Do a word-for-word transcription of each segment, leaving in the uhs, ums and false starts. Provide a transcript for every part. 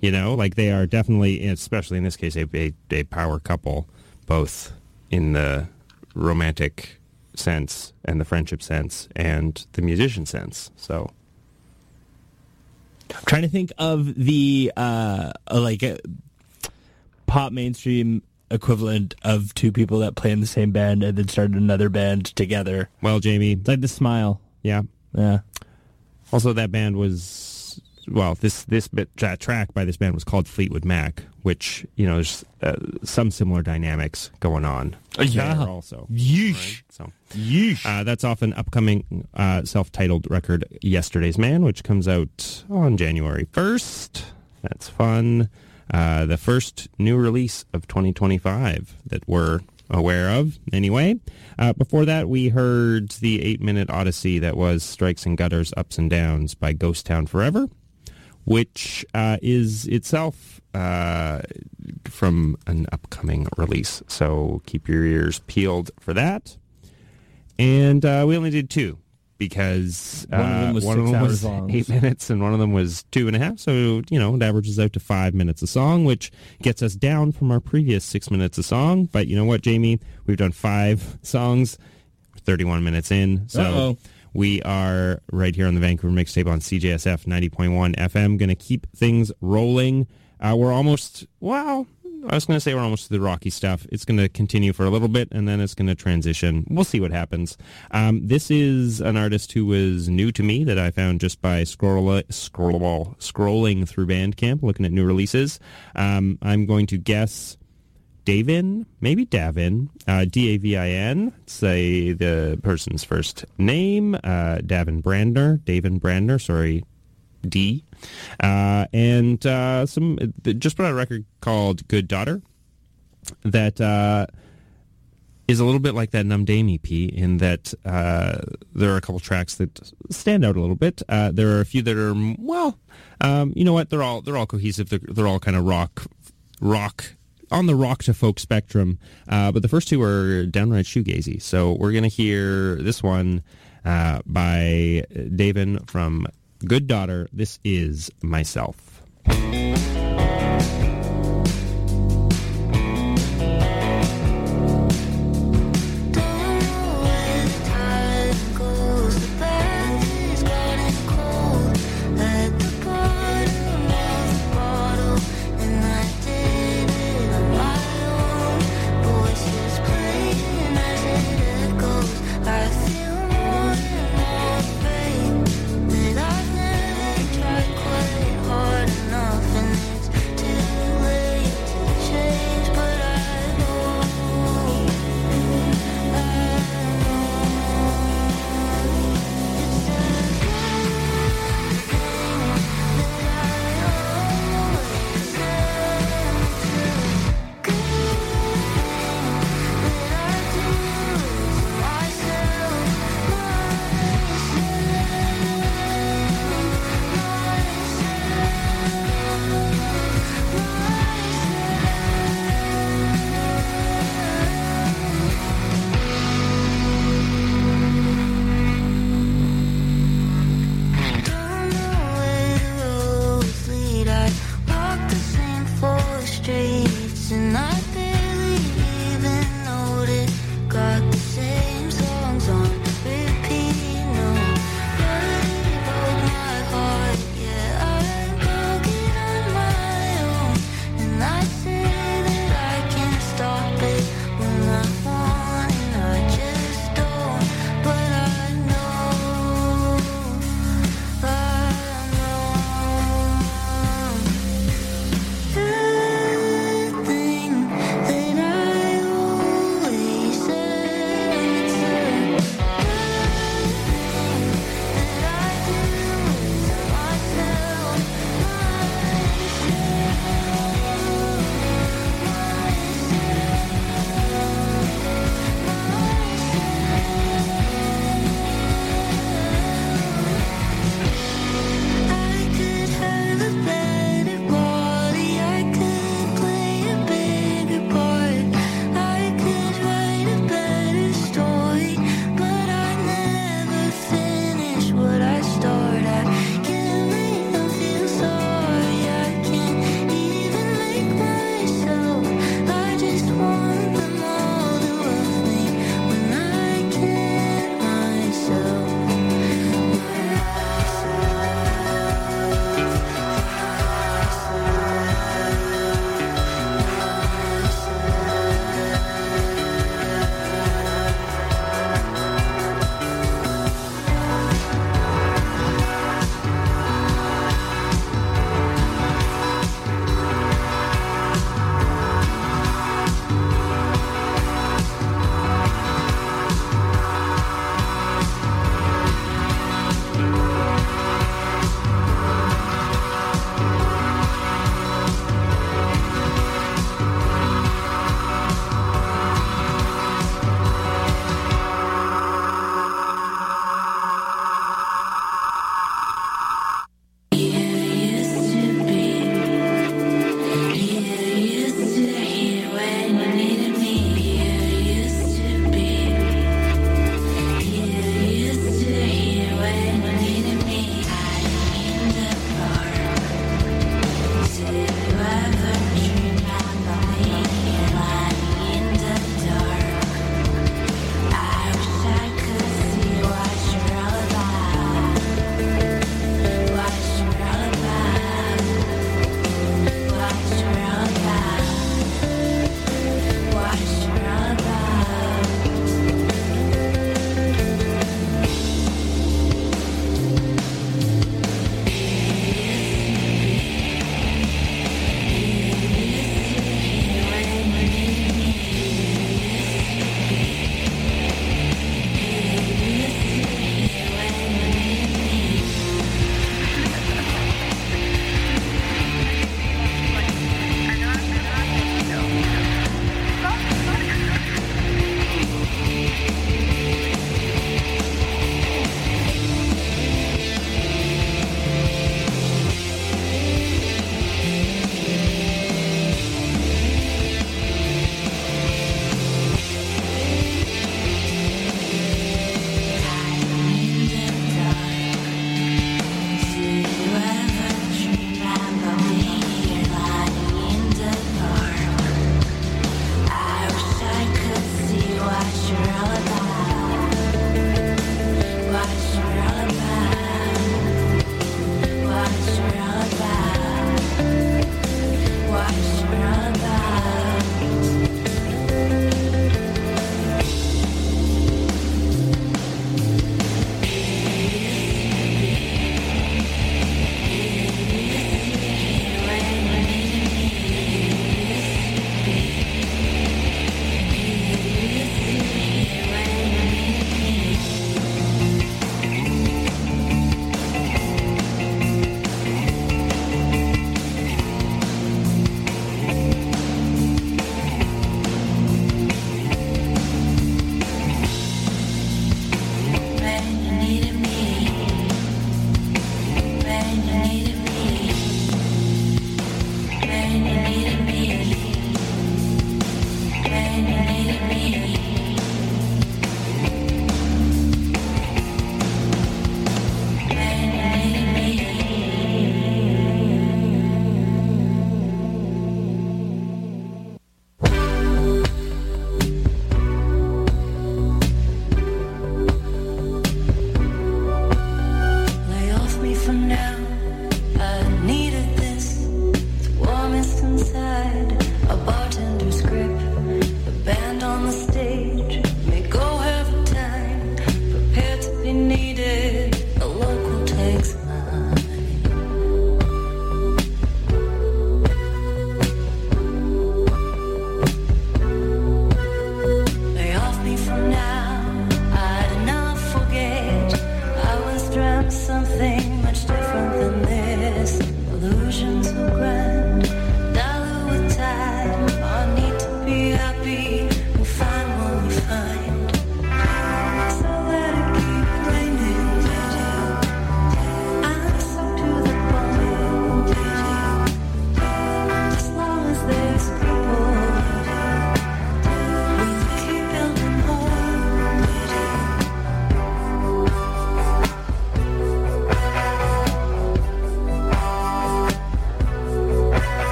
You know, like they are definitely, especially in this case, a, a, a power couple, both in the romantic sense and the friendship sense and the musician sense. So, I'm trying to think of the uh, like uh, pop mainstream equivalent of two people that play in the same band and then started another band together. Well, Jamie, It's like The Smile. yeah. Yeah. Also, that band was well. This this bit uh, track by this band was called Fleetwood Mac, which you know there's uh, some similar dynamics going on. Yeah. there also. Yeesh. Right? So Yeesh. uh, that's off an upcoming uh, self-titled record, Yesterday's Man, which comes out on January first. That's fun. Uh, the first new release of twenty twenty-five that we're aware of, anyway. Uh, before that, we heard the eight-minute odyssey that was Strikes and Gutters, Ups and Downs by Ghost Town Forever, which uh, is itself uh, from an upcoming release. So keep your ears peeled for that. And uh, we only did two because uh, One of them was one of six them hours was long. eight minutes and one of them was two and a half. So, you know, it averages out to five minutes a song, which gets us down from our previous six minutes a song. But you know what, Jamie? We've done five songs, thirty-one minutes in. So Uh-oh. we are right here on the Vancouver Mixtape on C J S F ninety point one F M. Going to keep things rolling. Uh, we're almost, well, I was going to say we're almost to the Rocky stuff. It's going to continue for a little bit, and then it's going to transition. We'll see what happens. Um, this is an artist who was new to me that I found just by scroll, scroll, scrolling through Bandcamp, looking at new releases. Um, I'm going to guess Davin, maybe Davin, uh, D A V I N, say the person's first name, uh, Davin Brandner, Davin Brandner, sorry, D, uh, and uh, some just put out a record called Good Daughter that uh, is a little bit like that Numdame E P in that uh, there are a couple tracks that stand out a little bit. Uh, there are a few that are, well, um, you know what? They're all they're all cohesive. They're, they're all kind of rock, rock on the rock to folk spectrum. Uh, but the first two are downright shoegazy. So we're gonna hear this one uh, by Davin from Good Daughter. This is Myself. Tried quite hard enough, and it's too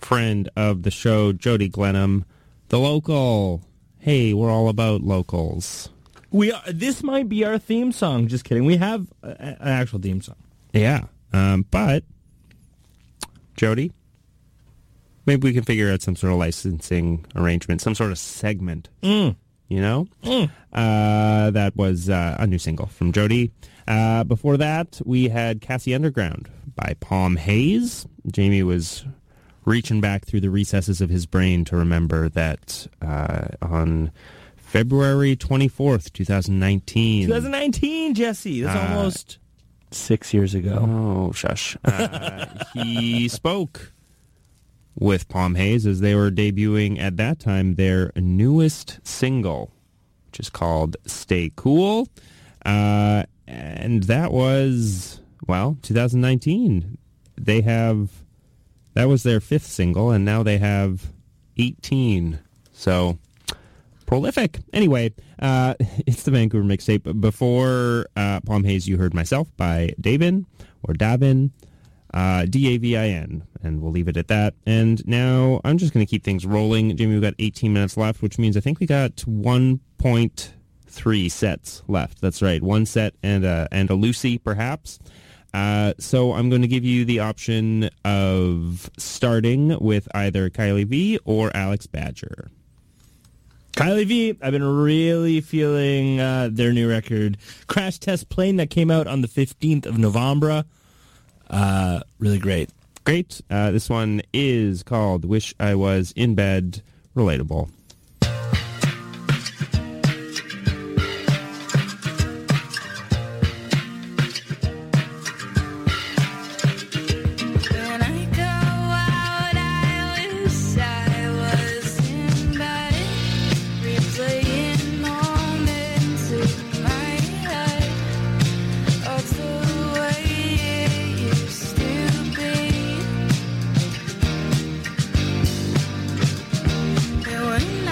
friend of the show, Jody Glenham, the local. Hey, we're all about locals. We are. This might be our theme song. Just kidding. We have a, an actual theme song. Yeah, um, but Jody, maybe we can figure out some sort of licensing arrangement, some sort of segment. Mm. You know, Mm. uh, that was uh, a new single from Jody. Uh, before that, we had Cassie Underground by Palm Haze. Jamie was reaching back through the recesses of his brain to remember that uh, on February twenty-fourth, twenty nineteen. twenty nineteen, Jesse. That's Uh, almost six years ago. Oh, shush. Uh, he spoke with Palm Haze as they were debuting at that time their newest single, which is called Stay Cool. Uh, and that was, well, twenty nineteen. They have, that was their fifth single, and now they have eighteen. So, prolific. Anyway, uh, it's the Vancouver Mixtape. Before uh, Palm Haze, you heard Myself by Davin, or Davin, uh, D A V I N, and we'll leave it at that. And now I'm just going to keep things rolling. Jimmy, we've got eighteen minutes left, which means I think we got one point three sets left. That's right, one set and a, and a Lucy, perhaps. Uh, so I'm going to give you the option of starting with either Kylie V or Alex Badger. Kylie V, I've been really feeling uh, their new record, Crash Test Plane, that came out on the fifteenth of November. Uh, really great. Great. Uh, this one is called Wish I Was in Bed. Relatable. When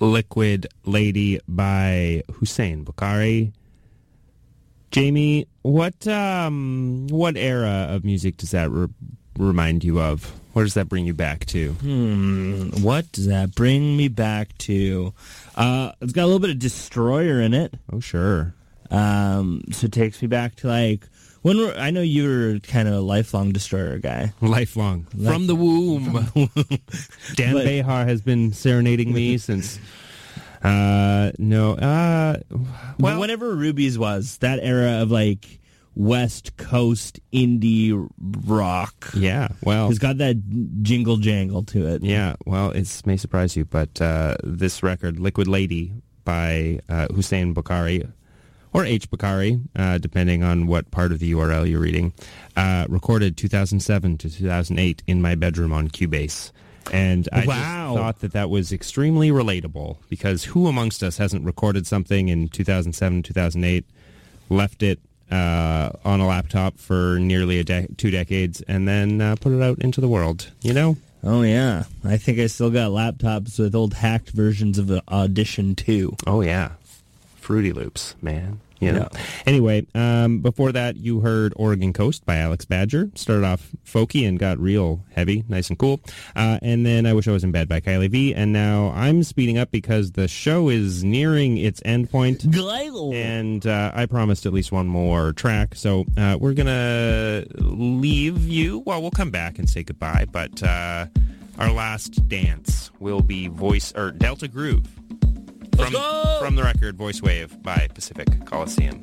Liquid Lady by Hussein Bukhari. Jamie, what um, what era of music does that re- remind you of? What does that bring you back to? Hmm, what does that bring me back to? Uh, it's got a little bit of Destroyer in it. Oh, sure. Um, so it takes me back to like when we're, I know you were kind of a lifelong Destroyer guy. Lifelong. Life- From the womb. Dan But- Behar has been serenading me since... Uh, no. Uh, Well, well, whenever Ruby's was, that era of like West Coast indie rock. yeah, well... It's got that jingle jangle to it. Yeah, well, it may surprise you, but uh, this record, Liquid Lady by uh, Hussein Bukhari, or H. Bukhari, uh, depending on what part of the U R L you're reading, uh, recorded two thousand seven to two thousand eight in my bedroom on Cubase. And I Wow. just thought that that was extremely relatable, because who amongst us hasn't recorded something in two thousand seven, two thousand eight, left it uh, on a laptop for nearly a de- two decades, and then uh, put it out into the world, you know? Oh yeah, I think I still got laptops with old hacked versions of the Audition two. Oh, yeah. Fruity Loops, man. You know. Yeah. Anyway, um, before that, you heard Oregon Coast by Alex Badger. Started off folky and got real heavy, nice and cool. Uh, and then I Wish I Was in Bed by Kylie V. And now I'm speeding up because the show is nearing its end point. And uh, I promised at least one more track. So uh, we're going to leave you. Well, we'll come back and say goodbye. But uh, our last dance will be Voice or Delta Groove. From, from the record Voice Wave by Pacific Coliseum.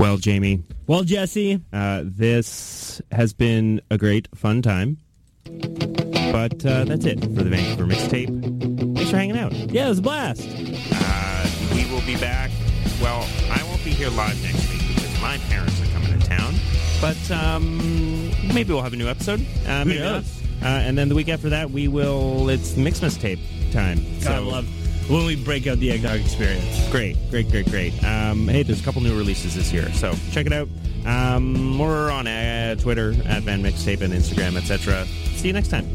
Well, Jamie. Well, Jesse. Uh, this has been a great, fun time. But uh, that's it for the Vancouver Mixtape. Thanks for hanging out. Yeah, it was a blast. Uh, we will be back. Well, I won't be here live next week because my parents are coming to town. But um, maybe we'll have a new episode. Uh, maybe not. Uh, and then the week after that, we will. It's Mix Mixtape time. God, I love when we break out the Eggnog Experience. Great, great, great, great. Um, hey, there's a couple new releases this year, so check it out. Um, more on uh, Twitter at Van Mixtape and Instagram, et cetera. See you next time.